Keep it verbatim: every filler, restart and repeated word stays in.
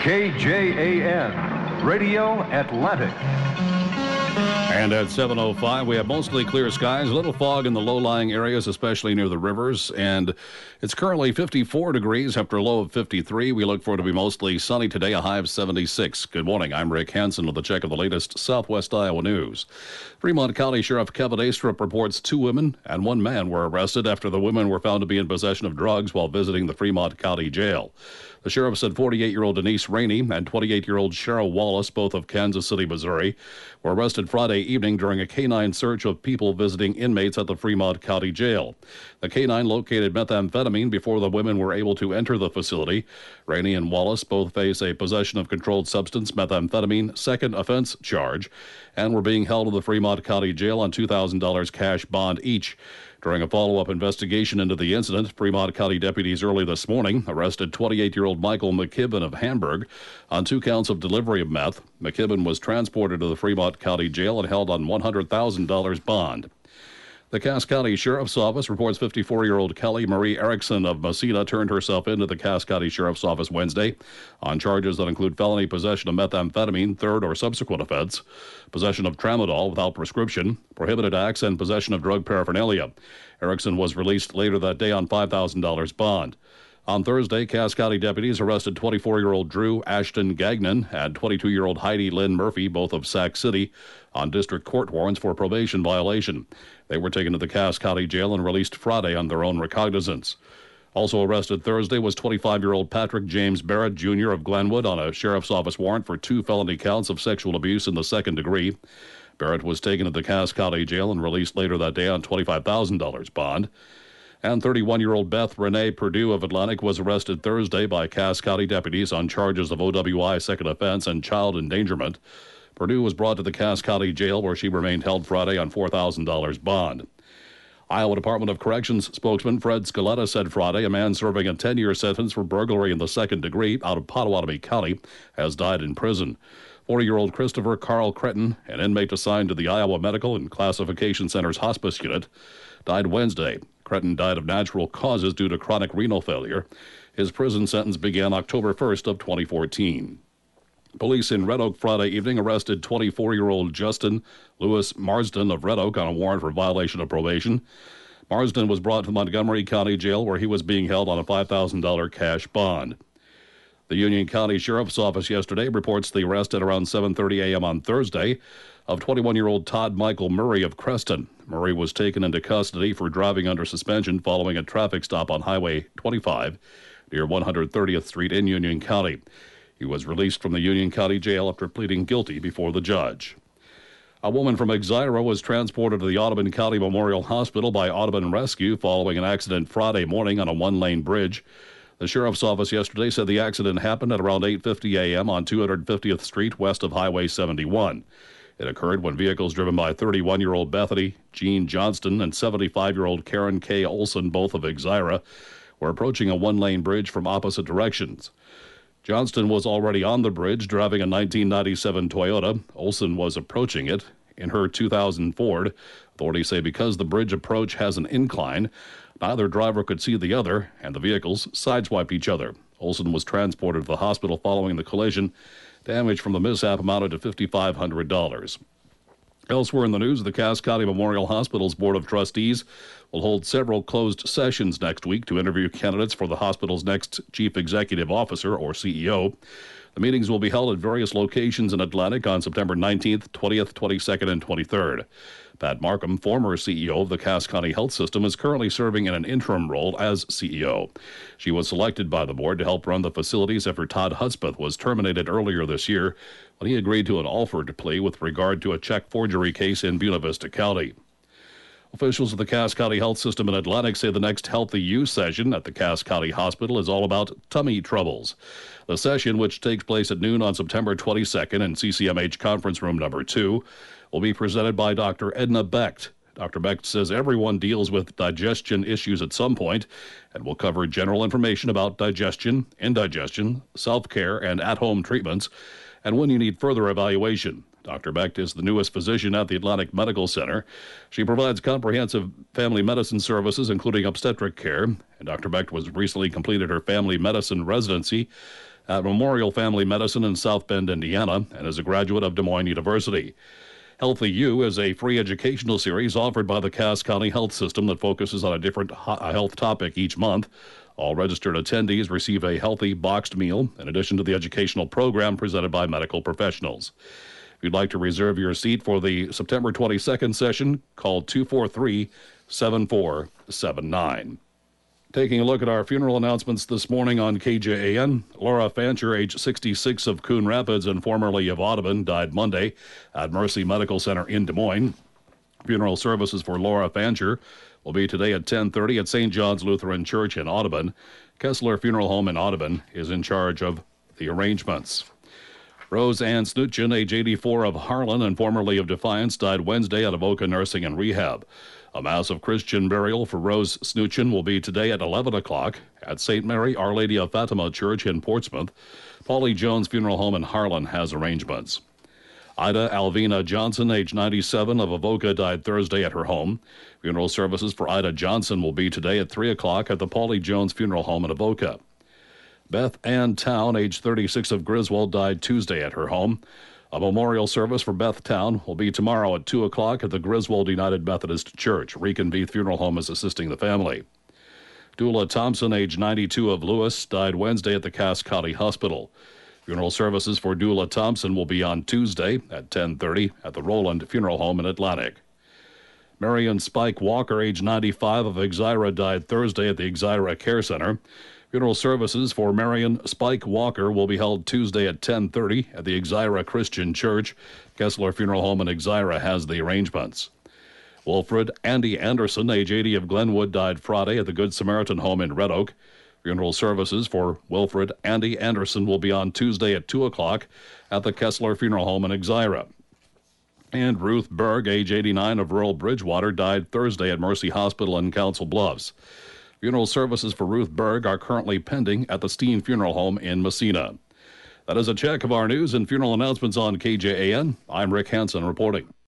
K J A N, Radio Atlantic. And at seven oh five, we have mostly clear skies, a little fog in the low-lying areas, especially near the rivers, and it's currently fifty-four degrees after a low of fifty-three. We look for it to be mostly sunny today, a high of seventy-six. Good morning. I'm Rick Hansen with a check of the latest Southwest Iowa news. Fremont County Sheriff Kevin Astrup reports two women and one man were arrested after the women were found to be in possession of drugs while visiting the Fremont County Jail. The sheriff said forty-eight-year-old Denise Rainey and twenty-eight-year-old Cheryl Wallace, both of Kansas City, Missouri, were arrested Friday evening during a canine search of people visiting inmates at the Fremont County Jail. The canine located methamphetamine before the women were able to enter the facility. Rainey and Wallace both face a possession of controlled substance methamphetamine second offense charge and were being held in the Fremont County Jail on two thousand dollars cash bond each. During a follow-up investigation into the incident, Fremont County deputies early this morning arrested twenty-eight-year-old Michael McKibben of Hamburg on two counts of delivery of meth. McKibben was transported to the Fremont County Jail and held on one hundred thousand dollars bond. The Cass County Sheriff's Office reports fifty-four-year-old Kelly Marie Erickson of Massena turned herself into the Cass County Sheriff's Office Wednesday on charges that include felony possession of methamphetamine, third or subsequent offense, possession of tramadol without prescription, prohibited acts, and possession of drug paraphernalia. Erickson was released later that day on five thousand dollars bond. On Thursday, Cass County deputies arrested twenty-four-year-old Drew Ashton Gagnon and twenty-two-year-old Heidi Lynn Murphy, both of Sac City, on district court warrants for probation violation. They were taken to the Cass County Jail and released Friday on their own recognizance. Also arrested Thursday was twenty-five-year-old Patrick James Barrett, Junior of Glenwood, on a sheriff's office warrant for two felony counts of sexual abuse in the second degree. Barrett was taken to the Cass County Jail and released later that day on twenty-five thousand dollars bond. And thirty-one-year-old Beth Renee Purdue of Atlantic was arrested Thursday by Cass County deputies on charges of O W I second offense and child endangerment. Purdue was brought to the Cass County Jail, where she remained held Friday on four thousand dollars bond. Iowa Department of Corrections spokesman Fred Scaletta said Friday a man serving a ten-year sentence for burglary in the second degree out of Pottawatomie County has died in prison. forty-year-old Christopher Carl Cretton, an inmate assigned to the Iowa Medical and Classification Center's hospice unit, died Wednesday. Cretton died of natural causes due to chronic renal failure. His prison sentence began October first of twenty fourteen. Police in Red Oak Friday evening arrested twenty-four-year-old Justin Lewis Marsden of Red Oak on a warrant for violation of probation. Marsden was brought to Montgomery County Jail, where he was being held on a five thousand dollars cash bond. The Union County Sheriff's Office yesterday reports the arrest at around seven thirty a.m. on Thursday of twenty-one-year-old Todd Michael Murray of Creston. Murray was taken into custody for driving under suspension following a traffic stop on Highway twenty-five near one hundred thirtieth Street in Union County. He was released from the Union County Jail after pleading guilty before the judge. A woman from Exira was transported to the Audubon County Memorial Hospital by Audubon Rescue following an accident Friday morning on a one-lane bridge. The sheriff's office yesterday said the accident happened at around eight fifty a.m. on two hundred fiftieth Street west of Highway seventy-one. It occurred when vehicles driven by thirty-one-year-old Bethany Jean Johnston and seventy-five-year-old Karen K. Olson, both of Exira, were approaching a one-lane bridge from opposite directions. Johnston was already on the bridge driving a nineteen ninety-seven Toyota. Olson was approaching it in her two thousand Ford. Authorities say because the bridge approach has an incline, neither driver could see the other, and the vehicles sideswiped each other. Olson was transported to the hospital following the collision. Damage from the mishap amounted to five thousand five hundred dollars. Elsewhere in the news, the Cass County Memorial Hospital's Board of Trustees will hold several closed sessions next week to interview candidates for the hospital's next Chief Executive Officer, or C E O. The meetings will be held at various locations in Atlantic on September nineteenth, twentieth, twenty-second, and twenty-third. Pat Markham, former C E O of the Cass County Health System, is currently serving in an interim role as C E O. She was selected by the board to help run the facilities after Todd Hudspeth was terminated earlier this year when he agreed to an Alford plea with regard to a check forgery case in Buena Vista County. Officials of the Cass County Health System in Atlantic say the next Healthy You session at the Cass County Hospital is all about tummy troubles. The session, which takes place at noon on September twenty-second in C C M H Conference Room Number two, will be presented by Doctor Edna Becht. Doctor Becht says everyone deals with digestion issues at some point and will cover general information about digestion, indigestion, self-care, and at-home treatments, and when you need further evaluation. Doctor Becht is the newest physician at the Atlantic Medical Center. She provides comprehensive family medicine services, including obstetric care. And Doctor Becht was recently completed her family medicine residency at Memorial Family Medicine in South Bend, Indiana, and is a graduate of Des Moines University. Healthy You is a free educational series offered by the Cass County Health System that focuses on a different health topic each month. All registered attendees receive a healthy boxed meal in addition to the educational program presented by medical professionals. If you'd like to reserve your seat for the September twenty-second session, call two four three, seven four seven nine. Taking a look at our funeral announcements this morning on K J A N, Laura Fancher, age sixty-six, of Coon Rapids and formerly of Audubon, died Monday at Mercy Medical Center in Des Moines. Funeral services for Laura Fancher will be today at ten thirty at Saint John's Lutheran Church in Audubon. Kessler Funeral Home in Audubon is in charge of the arrangements. Rose Ann Snutchen, age eighty-four, of Harlan and formerly of Defiance, died Wednesday at Avoca Nursing and Rehab. A mass of Christian burial for Rose Snutchen will be today at eleven o'clock at Saint Mary Our Lady of Fatima Church in Portsmouth. Paulie Jones Funeral Home in Harlan has arrangements. Ida Alvina Johnson, age ninety-seven, of Avoca, died Thursday at her home. Funeral services for Ida Johnson will be today at three o'clock at the Paulie Jones Funeral Home in Avoca. Beth Ann Town, age thirty-six, of Griswold, died Tuesday at her home. A memorial service for Beth Town will be tomorrow at two o'clock at the Griswold United Methodist Church. Rican Beath Funeral Home is assisting the family. Dula Thompson, age ninety-two, of Lewis, died Wednesday at the Cass County Hospital. Funeral services for Dula Thompson will be on Tuesday at ten thirty at the Roland Funeral Home in Atlantic. Marion Spike Walker, age ninety-five, of Exira, died Thursday at the Exira Care Center. Funeral services for Marion Spike Walker will be held Tuesday at ten thirty at the Exira Christian Church. Kessler Funeral Home in Exira has the arrangements. Wilfred Andy Anderson, age eighty, of Glenwood, died Friday at the Good Samaritan Home in Red Oak. Funeral services for Wilfred Andy Anderson will be on Tuesday at two o'clock at the Kessler Funeral Home in Exira. And Ruth Berg, age eighty-nine, of rural Bridgewater, died Thursday at Mercy Hospital in Council Bluffs. Funeral services for Ruth Berg are currently pending at the Steen Funeral Home in Messina. That is a check of our news and funeral announcements on K J A N. I'm Rick Hansen reporting.